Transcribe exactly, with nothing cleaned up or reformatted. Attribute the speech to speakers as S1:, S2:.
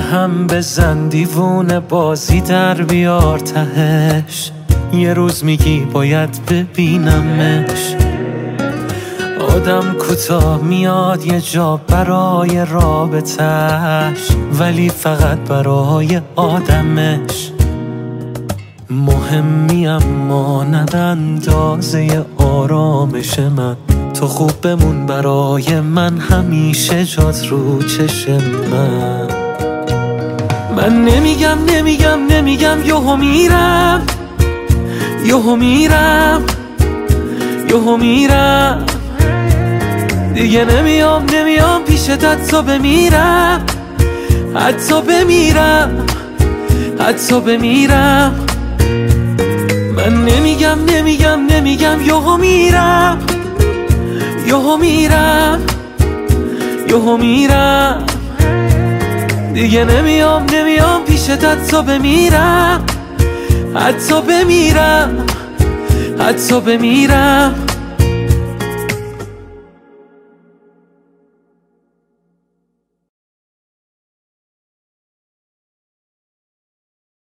S1: هم بزن دیوونه بازی در بیار تهش، یه روز میگی باید ببینمش. آدم کوتاه میاد یه جا برای رابطش، ولی فقط برای آدمش. مهمی اما ند اندازه آرامش من، تو خوب بمون برای من، همیشه جات رو چشم من. من نمیگم نمیگم نمیگم یهو میرم، یهو میرم، یهو میرم، دیگه نمیام نمیام پیشت، حتی بمیرم، حتی بمیرم، حتی بمیرم. من نمیگم نمیگم نمیگم یهو میرم، یهو میرم، یهو میرم، دیگه نمیام نمیام پیشت، حتی بمیرم، حتی بمیرم، حتی بمیرم.